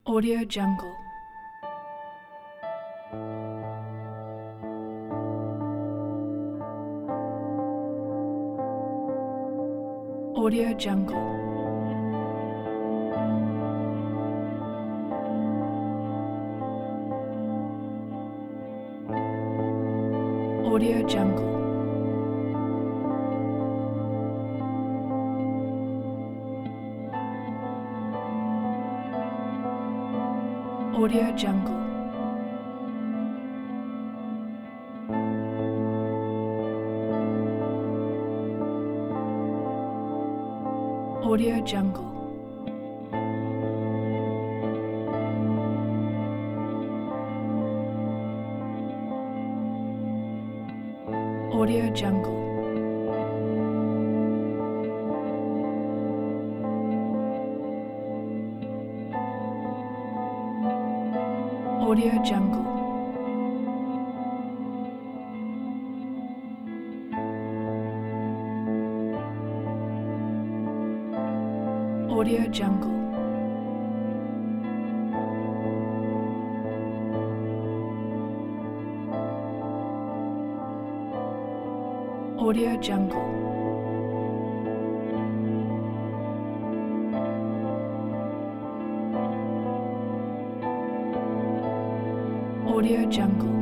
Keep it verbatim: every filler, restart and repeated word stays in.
Audio Jungle. Audio Jungle. Audio Jungle. Audio Jungle. Audio Jungle. Audio Jungle. Audio Jungle. Audio Jungle. Audio Jungle. Audio Jungle.